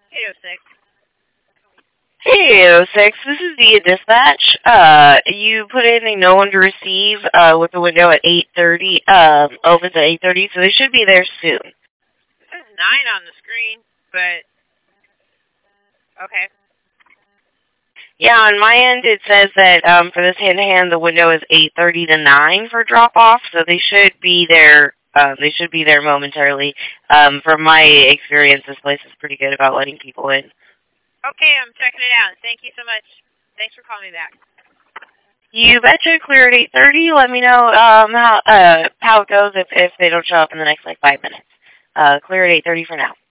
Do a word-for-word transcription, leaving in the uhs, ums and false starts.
eight oh six. Hey, eight oh six, this is the dispatch. Uh, you put in a no one to receive, uh, with the window at eight thirty, um, opens at eight thirty, so they should be there soon. It says nine on the screen, but, okay. Yeah, on my end it says that, um, for this hand-to-hand, the window is eight thirty to nine for drop-off, so they should be there, uh, they should be there momentarily. Um, from my experience, this place is pretty good about letting people in. Okay, I'm checking it out. Thank you so much. Thanks for calling me back. You betcha. Clear at eight thirty. Let me know um, how uh, how it goes if, if they don't show up in the next, like, five minutes. Uh, clear at eight thirty for now.